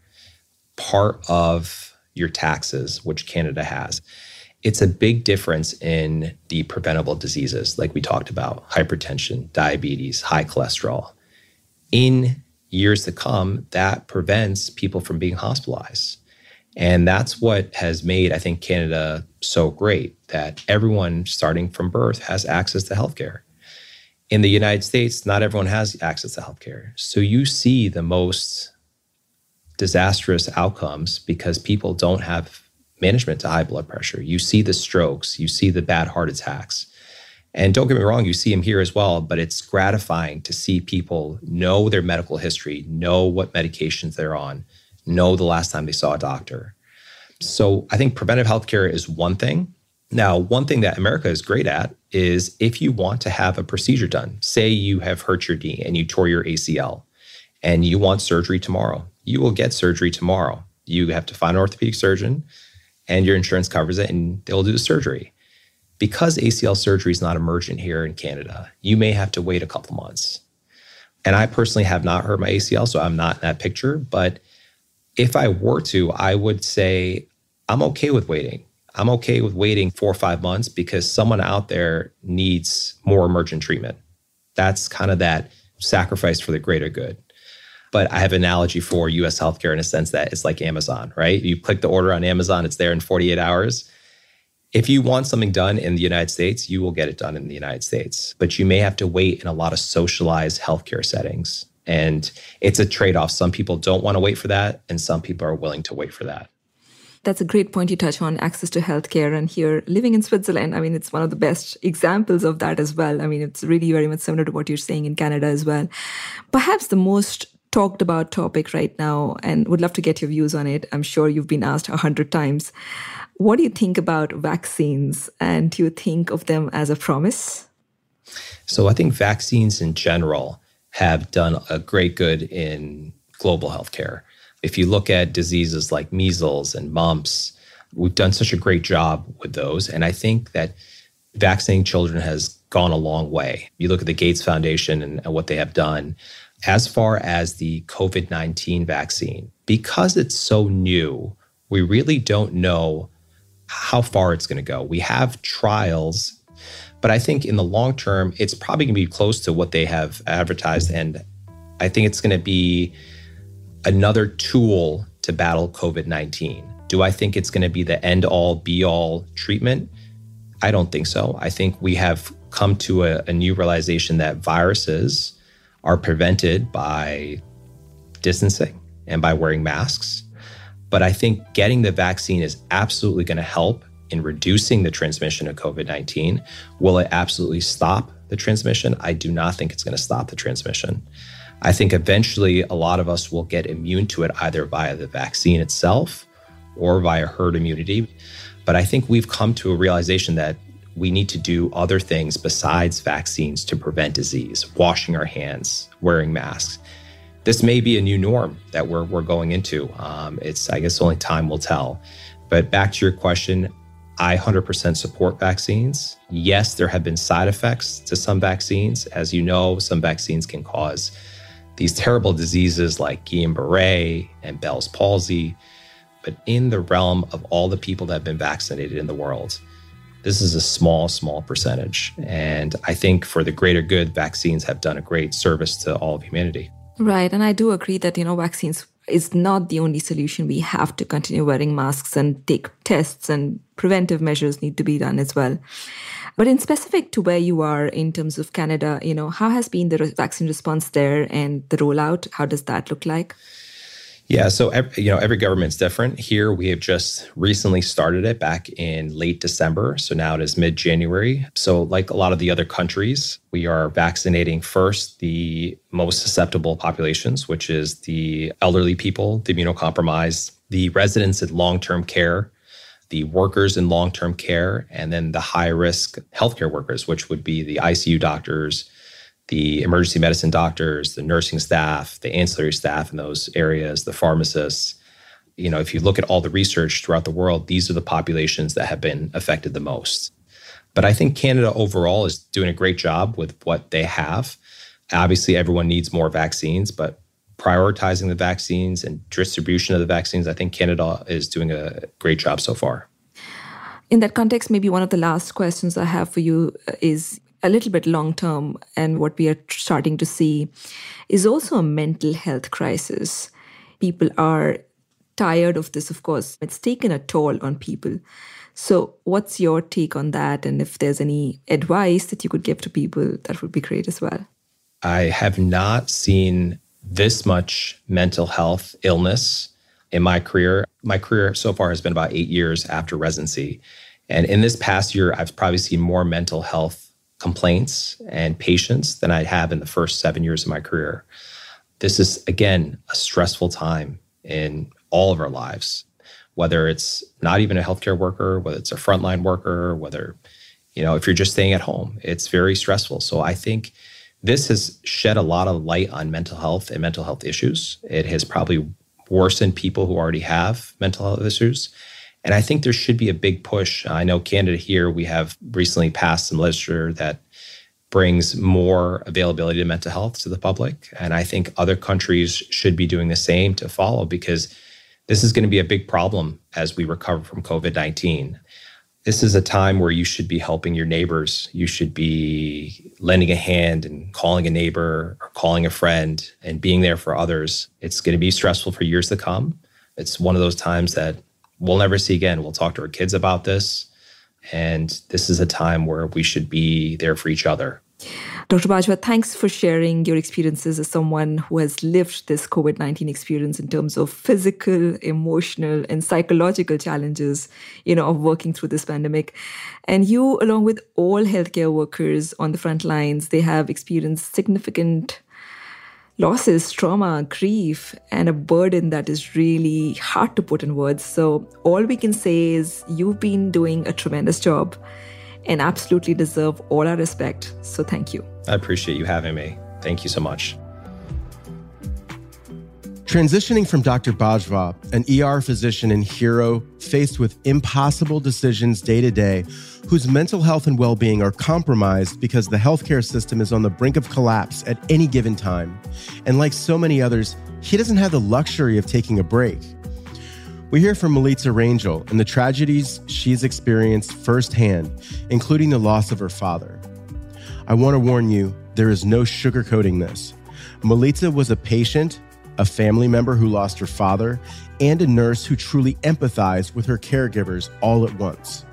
S4: part of your taxes, which Canada has, it's a big difference in the preventable diseases, like we talked about, hypertension, diabetes, high cholesterol. In years to come, that prevents people from being hospitalized. And that's what has made, I think, Canada so great, that everyone starting from birth has access to healthcare. In the United States, not everyone has access to healthcare. So you see the most disastrous outcomes because people don't have management to high blood pressure. You see the strokes, you see the bad heart attacks. And don't get me wrong, you see them here as well, but it's gratifying to see people know their medical history, know what medications they're on, know the last time they saw a doctor. So I think preventive healthcare is one thing. Now, one thing that America is great at is if you want to have a procedure done, say you have hurt your knee and you tore your A C L and you want surgery tomorrow, you will get surgery tomorrow. You have to find an orthopedic surgeon and your insurance covers it and they'll do the surgery. Because A C L surgery is not emergent here in Canada, you may have to wait a couple months. And I personally have not hurt my A C L, so I'm not in that picture. But if I were to, I would say I'm okay with waiting. I'm okay with waiting four or five months because someone out there needs more emergent treatment. That's kind of that sacrifice for the greater good. But I have an analogy for U S healthcare in a sense that it's like Amazon, right? You click the order on Amazon, it's there in forty-eight hours. If you want something done in the United States, you will get it done in the United States. But you may have to wait in a lot of socialized healthcare settings. And it's a trade-off. Some people don't want to wait for that, and some people are willing to wait for that.
S7: That's a great point you touch on, access to healthcare. And here, living in Switzerland, I mean, it's one of the best examples of that as well. I mean, it's really very much similar to what you're saying in Canada as well. Perhaps the most talked about topic right now, and would love to get your views on it. I'm sure you've been asked a hundred times. What do you think about vaccines? And do you think of them as a promise?
S4: So I think vaccines in general have done a great good in global healthcare. If you look at diseases like measles and mumps, we've done such a great job with those. And I think that vaccinating children has gone a long way. You look at the Gates Foundation and, and what they have done. As far as the COVID nineteen vaccine, because it's so new, we really don't know how far it's going to go. We have trials, but I think in the long term, it's probably going to be close to what they have advertised. And I think it's going to be another tool to battle COVID nineteen. Do I think it's going to be the end-all, be-all treatment? I don't think so. I think we have come to a, a new realization that viruses are prevented by distancing and by wearing masks. But I think getting the vaccine is absolutely going to help in reducing the transmission of COVID nineteen. Will it absolutely stop the transmission? I do not think it's going to stop the transmission. I think eventually a lot of us will get immune to it either via the vaccine itself or via herd immunity. But I think we've come to a realization that we need to do other things besides vaccines to prevent disease, washing our hands, wearing masks. This may be a new norm that we're we're going into. Um, it's, I guess, only time will tell. But back to your question, I one hundred percent support vaccines. Yes, there have been side effects to some vaccines. As you know, some vaccines can cause these terrible diseases like Guillain-Barré and Bell's palsy. But in the realm of all the people that have been vaccinated in the world, this is a small, small percentage. And I think for the greater good, vaccines have done a great service to all of humanity.
S7: Right. And I do agree that, you know, vaccines is not the only solution. We have to continue wearing masks and take tests, and preventive measures need to be done as well. But in specific to where you are in terms of Canada, you know, how has been the vaccine response there and the rollout? How does that look like?
S4: Yeah, so you know, every government's different. Here, we have just recently started it back in late December. So now it is mid-January. So like a lot of the other countries, we are vaccinating first the most susceptible populations, which is the elderly people, the immunocompromised, the residents in long-term care, the workers in long-term care, and then the high-risk healthcare workers, which would be the I C U doctors, the emergency medicine doctors, the nursing staff, the ancillary staff in those areas, the pharmacists. You know, if you look at all the research throughout the world, these are the populations that have been affected the most. But I think Canada overall is doing a great job with what they have. Obviously, everyone needs more vaccines, but prioritizing the vaccines and distribution of the vaccines, I think Canada is doing a great job so far.
S7: In that context, maybe one of the last questions I have for you is a little bit long-term, and what we are starting to see is also a mental health crisis. People are tired of this, of course. It's taken a toll on people. So what's your take on that? And if there's any advice that you could give to people, that would be great as well.
S4: I have not seen this much mental health illness in my career. My career so far has been about eight years after residency. And in this past year, I've probably seen more mental health complaints and patients than I have in the first seven years of my career. This is, again, a stressful time in all of our lives, whether it's not even a healthcare worker, whether it's a frontline worker, whether, you know, if you're just staying at home, it's very stressful. So I think this has shed a lot of light on mental health and mental health issues. It has probably worsened people who already have mental health issues. And I think there should be a big push. I know Canada here, we have recently passed some legislature that brings more availability to mental health to the public. And I think other countries should be doing the same to follow, because this is going to be a big problem as we recover from COVID nineteen. This is a time where you should be helping your neighbors. You should be lending a hand and calling a neighbor or calling a friend and being there for others. It's going to be stressful for years to come. It's one of those times that we'll never see again. We'll talk to our kids about this. And this is a time where we should be there for each other.
S7: Doctor Bajwa, thanks for sharing your experiences as someone who has lived this COVID nineteen experience in terms of physical, emotional, and psychological challenges, you know, of working through this pandemic. And you, along with all healthcare workers on the front lines, they have experienced significant losses, trauma, grief, and a burden that is really hard to put in words. So all we can say is you've been doing a tremendous job and absolutely deserve all our respect. So thank you.
S4: I appreciate you having me. Thank you so much.
S5: Transitioning from Doctor Bajwa, an E R physician and hero faced with impossible decisions day to day, whose mental health and well-being are compromised because the healthcare system is on the brink of collapse at any given time. And like so many others, he doesn't have the luxury of taking a break. We hear from Milica Rangel and the tragedies she's experienced firsthand, including the loss of her father. I want to warn you, there is no sugarcoating this. Milica was a patient, a family member who lost her father, and a nurse who truly empathized with her caregivers all at once.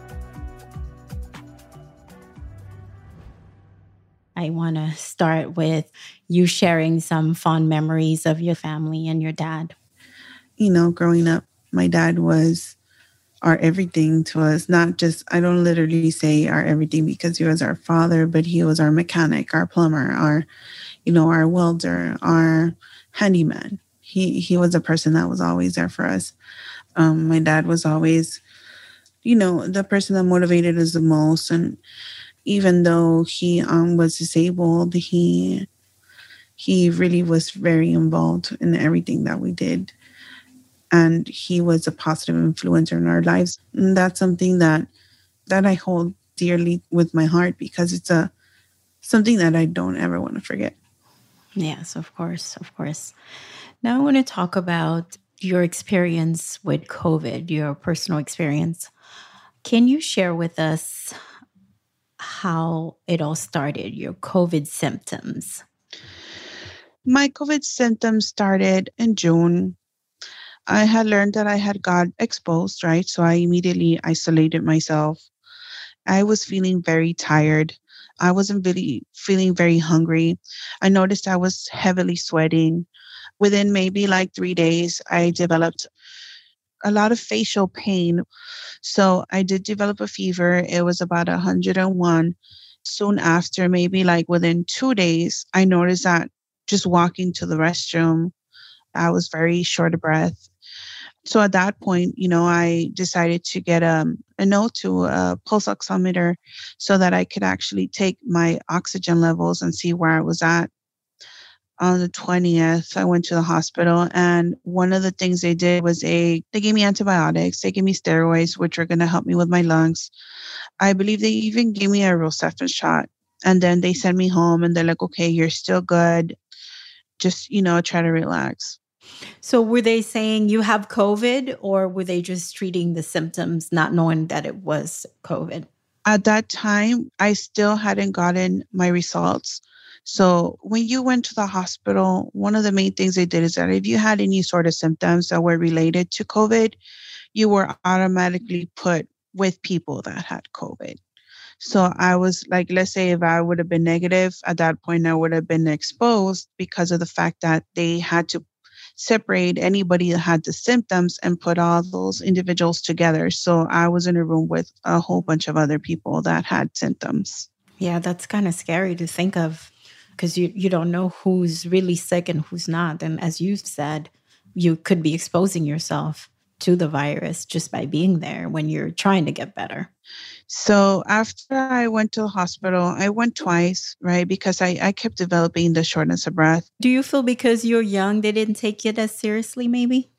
S8: I want to start with you sharing some fond memories of your family and your dad.
S6: You know, growing up, my dad was our everything to us. Not just, I don't literally say our everything because he was our father, but he was our mechanic, our plumber, our, you know, our welder, our handyman. He he was a person that was always there for us. Um, my dad was always, you know, the person that motivated us the most. And even though he um, was disabled, he he really was very involved in everything that we did. And he was a positive influencer in our lives. And that's something that that I hold dearly with my heart, because it's a something that I don't ever want to forget.
S8: Yes, of course, of course. Now I want to talk about your experience with COVID, your personal experience. Can you share with us how it all started, your COVID symptoms?
S6: My COVID symptoms started in June. I had learned that I had got exposed, right? So I immediately isolated myself. I was feeling very tired. I wasn't really feeling very hungry. I noticed I was heavily sweating. Within maybe like three days, I developed a lot of facial pain. So I did develop a fever. It was about one hundred one. Soon after, maybe like within two days, I noticed that just walking to the restroom, I was very short of breath. So at that point, you know, I decided to get um, a note to a pulse oximeter so that I could actually take my oxygen levels and see where I was at. On the twentieth, I went to the hospital, and one of the things they did was a, they gave me antibiotics, they gave me steroids, which are going to help me with my lungs. I believe they even gave me a Rocephin shot. And then they sent me home and they're like, okay, you're still good. Just, you know, try to relax.
S8: So were they saying you have COVID, or were they just treating the symptoms, not knowing that it was COVID?
S6: At that time, I still hadn't gotten my results. So when you went to the hospital, one of the main things they did is that if you had any sort of symptoms that were related to COVID, you were automatically put with people that had COVID. So I was like, let's say if I would have been negative at that point, I would have been exposed because of the fact that they had to separate anybody that had the symptoms and put all those individuals together. So I was in a room with a whole bunch of other people that had symptoms.
S8: Yeah, that's kind of scary to think of because you, you don't know who's really sick and who's not. And as you've said, you could be exposing yourself to the virus just by being there when you're trying to get better.
S6: So after I went to the hospital, I went twice, right? Because I, I kept developing the shortness of breath.
S8: Do you feel because you're young, they didn't take it as seriously, maybe?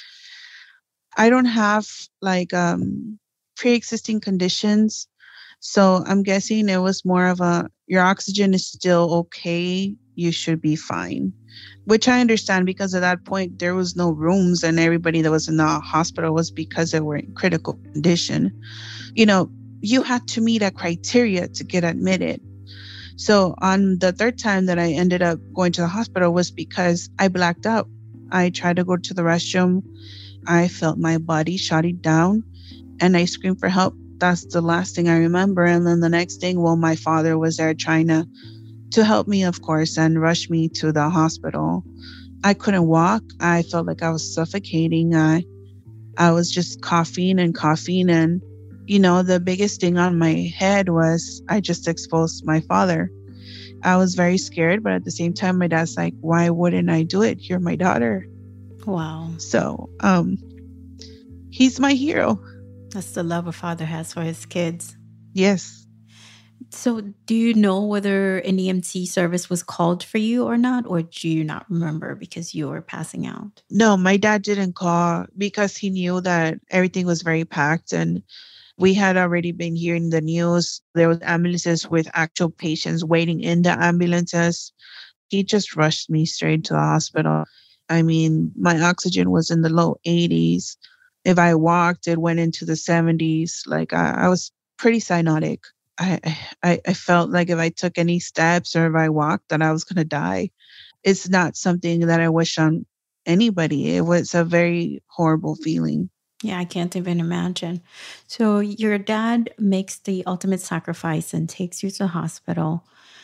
S6: I don't have like um, pre-existing conditions. So I'm guessing it was more of a, your oxygen is still okay. You should be fine, which I understand because at that point there was no rooms and everybody that was in the hospital was because they were in critical condition. You know, you had to meet a criteria to get admitted. So on the third time that I ended up going to the hospital was because I blacked out. I tried to go to the restroom. I felt my body shutting down and I screamed for help. That's the last thing I remember. And then the next thing, well, my father was there trying to, to help me, of course, and rush me to the hospital. I couldn't walk. I felt like I was suffocating. I, I was just coughing and coughing. And, you know, the biggest thing on my head was I just exposed my father. I was very scared, but at the same time, my dad's like, why wouldn't I do it? You're my daughter.
S8: Wow.
S6: So um, he's my hero.
S8: That's the love a father has for his kids.
S6: Yes.
S8: So do you know whether an E M T service was called for you or not? Or do you not remember because you were passing out?
S6: No, my dad didn't call because he knew that everything was very packed. And we had already been hearing the news. There was ambulances with actual patients waiting in the ambulances. He just rushed me straight to the hospital. I mean, my oxygen was in the low eighties. If I walked, it went into the seventies. Like I, I was pretty cyanotic. I, I I felt like if I took any steps or if I walked, that I was going to die. It's not something that I wish on anybody. It was a very horrible feeling.
S8: Yeah, I can't even imagine. So your dad makes the ultimate sacrifice and takes you to the hospital.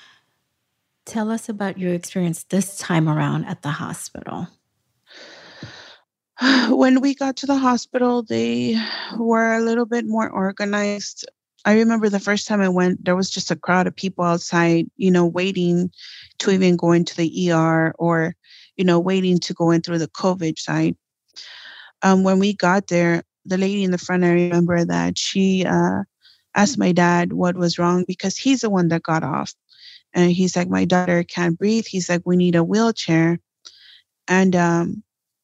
S8: Tell us about your experience this time around at the hospital.
S6: When we got to the hospital, they were a little bit more organized. I remember the first time I went, there was just a crowd of people outside, you know, waiting to even go into the E R or, you know, waiting to go in through the COVID side. Um, when we got there, the lady in the front, I remember that she uh, asked my dad what was wrong because he's the one that got off. And he's like, my daughter can't breathe. He's like, we need a wheelchair. And um,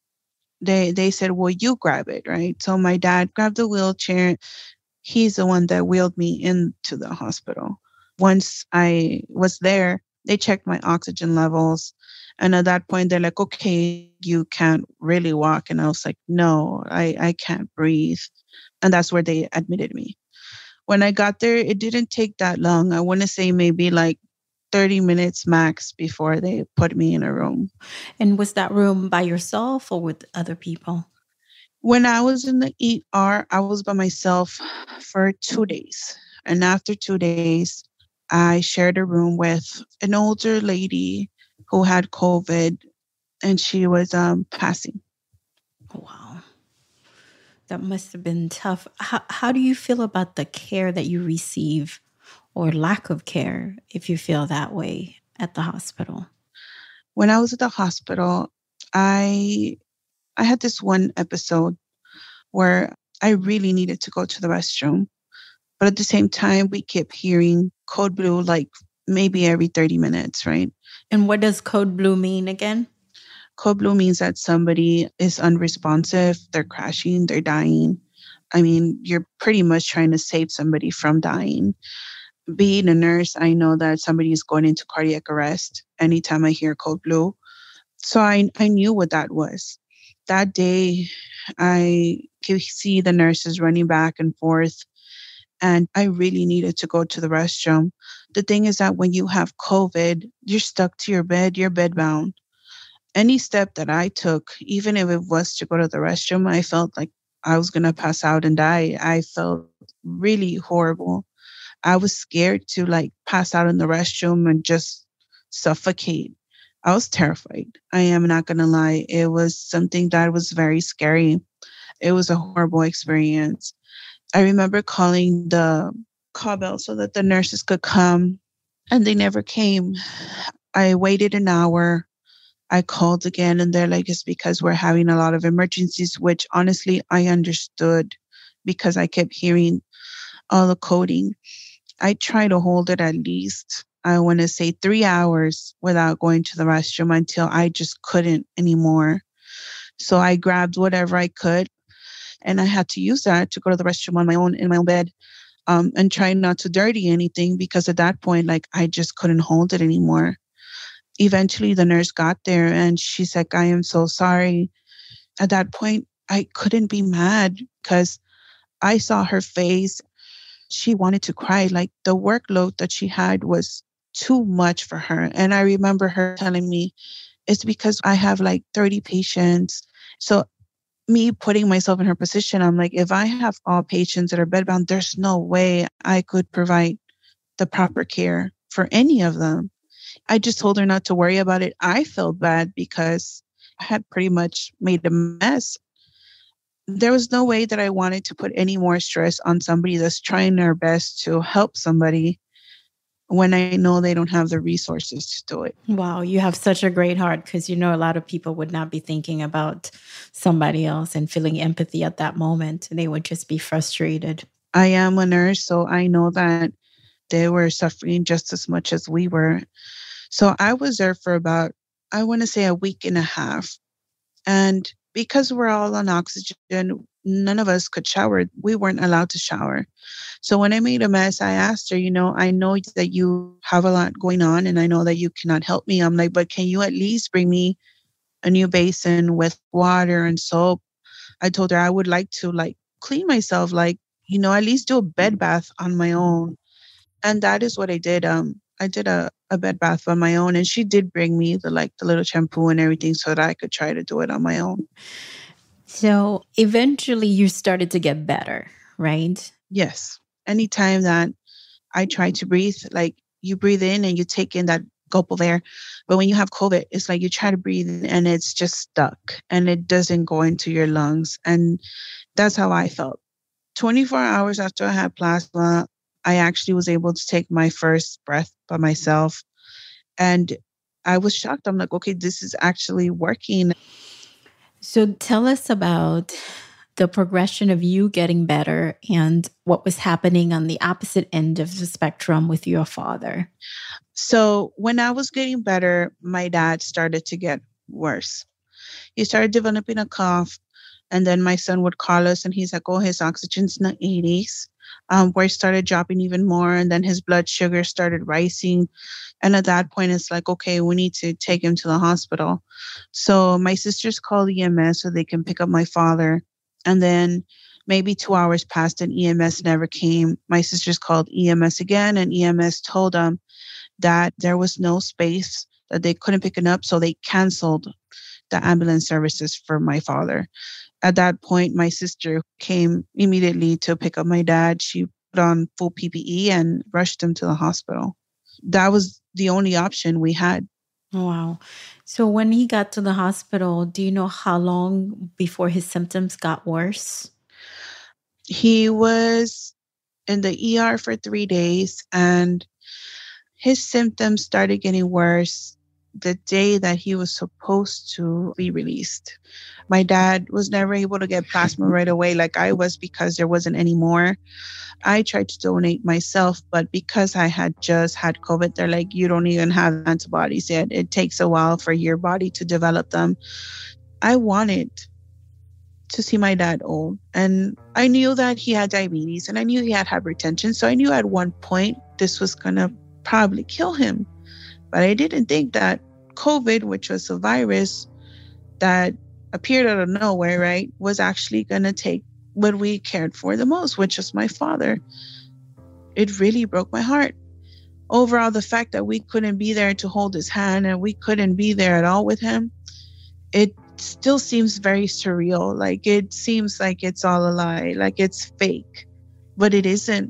S6: they they said, well, you grab it, right? So my dad grabbed the wheelchair. He's the one that wheeled me into the hospital. Once I was there, they checked my oxygen levels. And at that point, they're like, okay, you can't really walk. And I was like, no, I, I can't breathe. And that's where they admitted me. When I got there, it didn't take that long. I want to say maybe like thirty minutes max before they put me in a room.
S8: And was that room by yourself or with other people?
S6: When I was in the E R, I was by myself for two days. And after two days, I shared a room with an older lady who had COVID, and she was um, passing.
S8: Wow. That must have been tough. How, how do you feel about the care that you receive or lack of care, if you feel that way, at the hospital?
S6: When I was at the hospital, I I had this one episode where I really needed to go to the restroom. But at the same time, we kept hearing code blue like maybe every thirty minutes, right?
S8: And what does code blue mean again?
S6: Code blue means that somebody is unresponsive, they're crashing, they're dying. I mean, you're pretty much trying to save somebody from dying. Being a nurse, I know that somebody is going into cardiac arrest anytime I hear code blue. So I, I knew what that was. That day, I could see the nurses running back and forth, and I really needed to go to the restroom. The thing is that when you have COVID, you're stuck to your bed, you're bedbound. Any step that I took, even if it was to go to the restroom, I felt like I was going to pass out and die. I felt really horrible. I was scared to like pass out in the restroom and just suffocate. I was terrified. I am not going to lie. It was something that was very scary. It was a horrible experience. I remember calling the call bell so that the nurses could come, and they never came. I waited an hour. I called again, and they're like, it's because we're having a lot of emergencies, which honestly, I understood because I kept hearing all the coding. I tried to hold it at least, I want to say three hours without going to the restroom until I just couldn't anymore. So I grabbed whatever I could, and I had to use that to go to the restroom on my own in my own bed, um, and try not to dirty anything, because at that point, like, I just couldn't hold it anymore. Eventually, the nurse got there and she's like, I am so sorry. At that point, I couldn't be mad because I saw her face. She wanted to cry. Like, the workload that she had was too much for her. And I remember her telling me, it's because I have like thirty patients. So me putting myself in her position, I'm like, if I have all patients that are bedbound, there's no way I could provide the proper care for any of them. I just told her not to worry about it. I felt bad because I had pretty much made a mess. There was no way that I wanted to put any more stress on somebody that's trying their best to help somebody when I know they don't have the resources to do it.
S8: Wow, you have such a great heart, because you know a lot of people would not be thinking about somebody else and feeling empathy at that moment. They would just be frustrated.
S6: I am a nurse, so I know that they were suffering just as much as we were. So I was there for about, I want to say, a week and a half. And because we're all on oxygen, none of us could shower. We weren't allowed to shower. So when I made a mess, I asked her, you know, I know that you have a lot going on and I know that you cannot help me. I'm like, but can you at least bring me a new basin with water and soap? I told her I would like to like clean myself, like, you know, at least do a bed bath on my own. And that is what I did. Um, I did a, a bed bath on my own, and she did bring me the like the little shampoo and everything so that I could try to do it on my own.
S8: So eventually you started to get better, right?
S6: Yes. Anytime that I try to breathe, like you breathe in and you take in that gulp of air. But when you have COVID, it's like you try to breathe and it's just stuck and it doesn't go into your lungs. And that's how I felt. twenty-four hours after I had plasma, I actually was able to take my first breath by myself. And I was shocked. I'm like, okay, this is actually working.
S8: So tell us about the progression of you getting better and what was happening on the opposite end of the spectrum with your father.
S6: So when I was getting better, my dad started to get worse. He started developing a cough. And then my son would call us and he's like, oh, his oxygen's in the eighties. Um, where it started dropping even more. And then his blood sugar started rising. And at that point, it's like, okay, we need to take him to the hospital. So my sisters called E M S so they can pick up my father. And then maybe two hours passed and E M S never came. My sisters called E M S again, and E M S told them that there was no space, that they couldn't pick him up. So they canceled the ambulance services for my father. At that point, my sister came immediately to pick up my dad. She put on full P P E and rushed him to the hospital. That was the only option we had.
S8: Wow. So when he got to the hospital, do you know how long before his symptoms got worse?
S6: He was in the E R for three days and his symptoms started getting worse the day that he was supposed to be released. My dad was never able to get plasma right away like I was because there wasn't any more. I tried to donate myself, but because I had just had COVID, they're like, you don't even have antibodies yet. It takes a while for your body to develop them. I wanted to see my dad old. And I knew that he had diabetes and I knew he had hypertension. So I knew at one point this was going to probably kill him. But I didn't think that COVID, which was a virus that appeared out of nowhere, right, was actually going to take what we cared for the most, which was my father. It really broke my heart. Overall, the fact that we couldn't be there to hold his hand and we couldn't be there at all with him, it still seems very surreal. Like it seems like it's all a lie, like it's fake, but it isn't.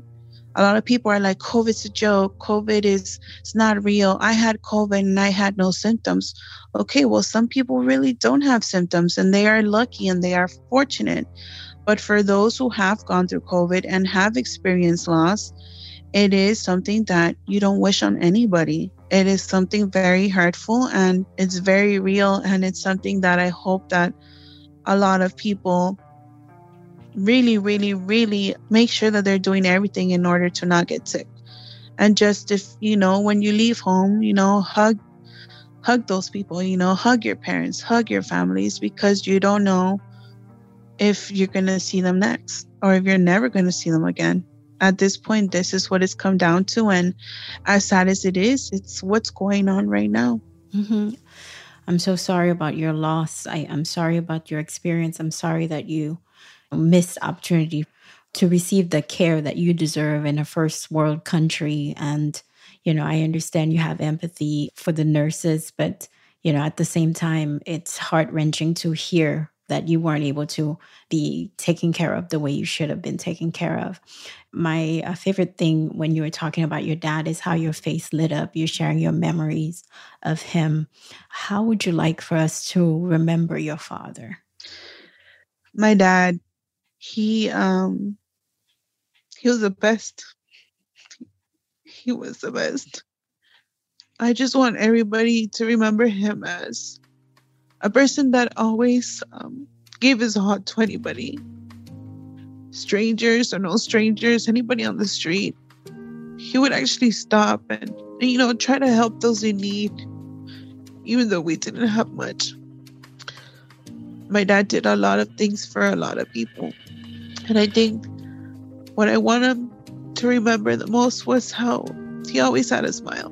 S6: A lot of people are like, COVID's a joke. COVID is it's not real. I had COVID and I had no symptoms. Okay, well, some people really don't have symptoms and they are lucky and they are fortunate. But for those who have gone through COVID and have experienced loss, it is something that you don't wish on anybody. It is something very hurtful and it's very real. And it's something that I hope that a lot of people really, really, really make sure that they're doing everything in order to not get sick. And just if, you know, when you leave home, you know, hug, hug those people, you know, hug your parents, hug your families, because you don't know if you're going to see them next or if you're never going to see them again. At this point, this is what it's come down to. And as sad as it is, it's what's going on right now.
S8: Mm-hmm. I'm so sorry about your loss. I, I'm sorry about your experience. I'm sorry that you missed opportunity to receive the care that you deserve in a first world country. And, you know, I understand you have empathy for the nurses, but, you know, at the same time, it's heart-wrenching to hear that you weren't able to be taken care of the way you should have been taken care of. My uh, favorite thing when you were talking about your dad is how your face lit up. You're sharing your memories of him. How would you like for us to remember your father?
S6: My dad, he um he was the best. He was the best. I just want everybody to remember him as a person that always um, gave his heart to anybody. Strangers or no strangers, anybody on the street. He would actually stop and, you know, try to help those in need, even though we didn't have much. My dad did a lot of things for a lot of people. And I think what I want him to remember the most was how he always had a smile.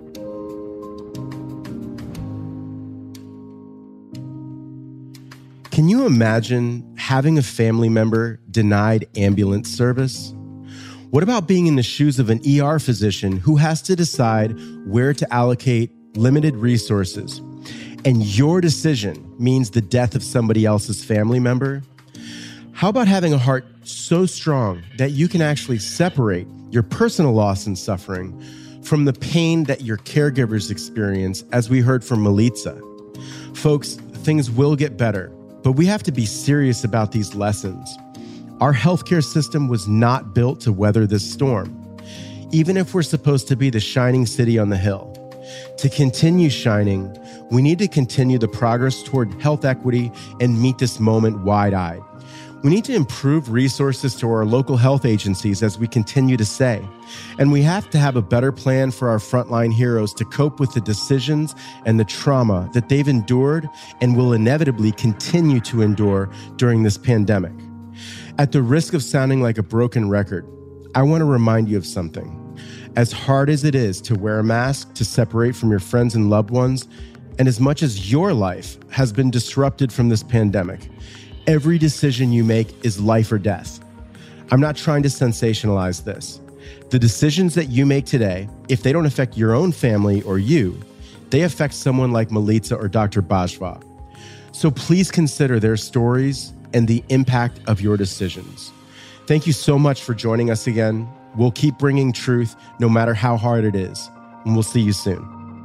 S5: Can you imagine having a family member denied ambulance service? What about being in the shoes of an E R physician who has to decide where to allocate limited resources, and your decision means the death of somebody else's family member? How about having a heart so strong that you can actually separate your personal loss and suffering from the pain that your caregivers experience, as we heard from Milica? Folks, things will get better, but we have to be serious about these lessons. Our healthcare system was not built to weather this storm, even if we're supposed to be the shining city on the hill. To continue shining, we need to continue the progress toward health equity and meet this moment wide-eyed. We need to improve resources to our local health agencies, as we continue to say. And we have to have a better plan for our frontline heroes to cope with the decisions and the trauma that they've endured and will inevitably continue to endure during this pandemic. At the risk of sounding like a broken record, I want to remind you of something. As hard as it is to wear a mask, to separate from your friends and loved ones, and as much as your life has been disrupted from this pandemic, every decision you make is life or death. I'm not trying to sensationalize this. The decisions that you make today, if they don't affect your own family or you, they affect someone like Milica or Doctor Bajwa. So please consider their stories and the impact of your decisions. Thank you so much for joining us again. We'll keep bringing truth no matter how hard it is, and we'll see you soon.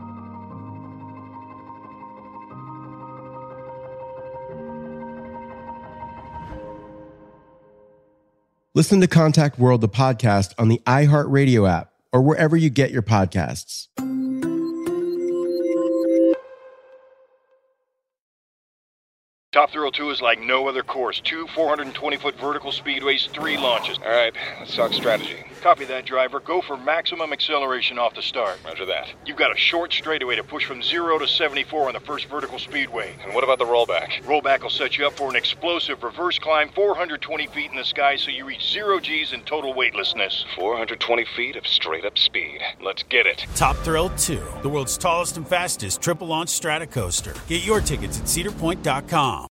S5: Listen to Contact World, the podcast, on the iHeartRadio app or wherever you get your podcasts.
S1: Top Thrill two is like no other course. Two four hundred twenty foot vertical speedways, three launches.
S2: All right, let's talk strategy.
S1: Copy that, driver. Go for maximum acceleration off the start.
S2: Roger that.
S1: You've got a short straightaway to push from zero to seventy-four on the first vertical speedway.
S2: And what about the rollback?
S1: Rollback will set you up for an explosive reverse climb four hundred twenty feet in the sky so you reach zero G's and total weightlessness.
S2: four hundred twenty feet of straight-up speed. Let's get it.
S3: Top Thrill two, the world's tallest and fastest triple launch stratocoaster. Get your tickets at cedar point dot com.